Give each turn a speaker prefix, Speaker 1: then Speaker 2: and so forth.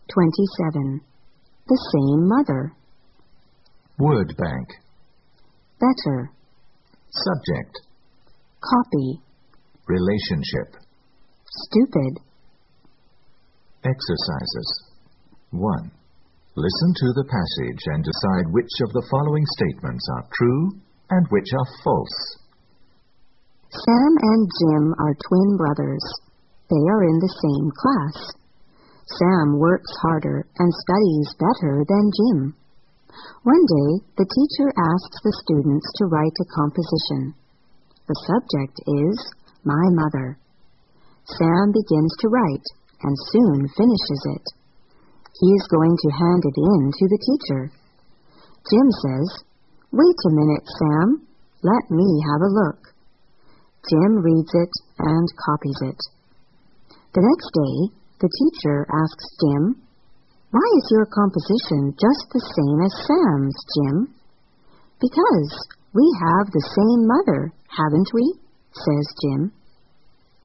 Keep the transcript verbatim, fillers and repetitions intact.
Speaker 1: twenty-seven. The same mother.
Speaker 2: Word bank.
Speaker 1: Better.
Speaker 2: Subject.
Speaker 1: Copy.
Speaker 2: Relationship.
Speaker 1: Stupid.
Speaker 2: Exercises. one. Listen to the passage and decide which of the following statements are true and which are false.
Speaker 1: Sam and Jim are twin brothers. They are in the same class. Sam works harder and studies better than Jim. One day, the teacher asks the students to write a composition. The subject is My Mother. Sam begins to write and soon finishes it. He is going to hand it in to the teacher. Jim says, "Wait a minute, Sam. Let me have a look." Jim reads it and copies it. The next day, the teacher asks Jim, "Why is your composition just the same as Sam's, Jim?" "Because we have the same mother, haven't we?" says Jim.